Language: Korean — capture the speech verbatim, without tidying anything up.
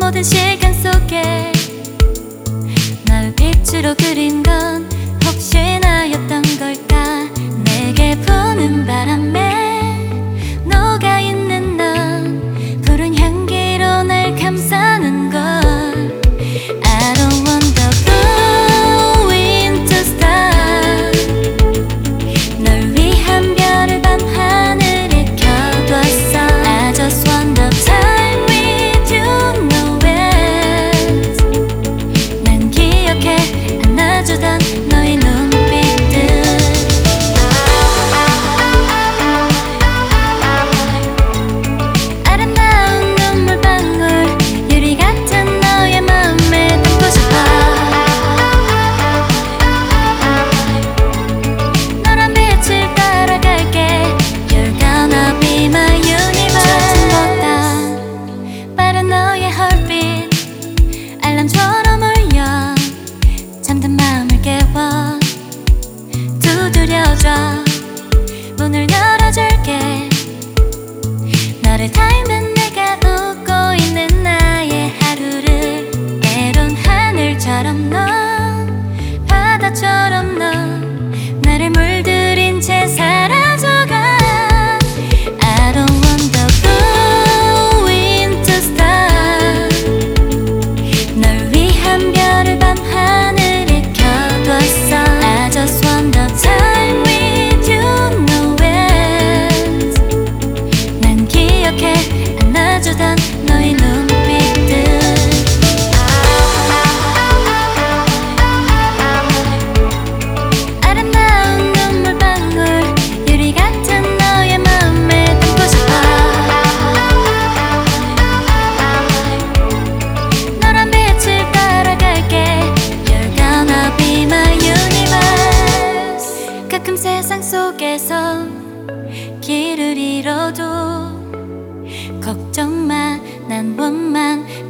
모든 시간 속에 널 빛으로 그린 건 혹시 나였던 걸까? 내게 부는 바람에 녹아있는 넌 푸른 향기로 날 감싸는 걸. I don't want the blue into star. 널 위한 별을 밤하늘에 켜뒀어. I just want the time with you, no end. 난 기억해 안아주던 너의 눈빛들. 아름다운 눈물방울 유리 같은 너의 마음에 담고 싶어. 너란 빛을 따라갈게. You're gonna be my universe. 조금보다 빠른 너의 heartbeat 알람처럼 울려 잠든 마음을 깨워. 두드려줘 문을 열어줄게. 너를 닮은 내가 웃고 있는 나의 하루를. 때론 하늘처럼 넌 바다처럼 넌 나를 물들인 채 사라져가. I don't want the blue into star. 널 위한 별을 밤하늘에 켜뒀어. I just want the time with you, no end. 난 기억해 안아주던 너의 눈빛들. 아름다운 눈물방울 유리 같은 너의 마음에 담고 싶어. 너란 빛을 따라갈게. You're gonna be my universe. 가끔 세상 속에서 길을 잃어도 걱정 마, 난 원망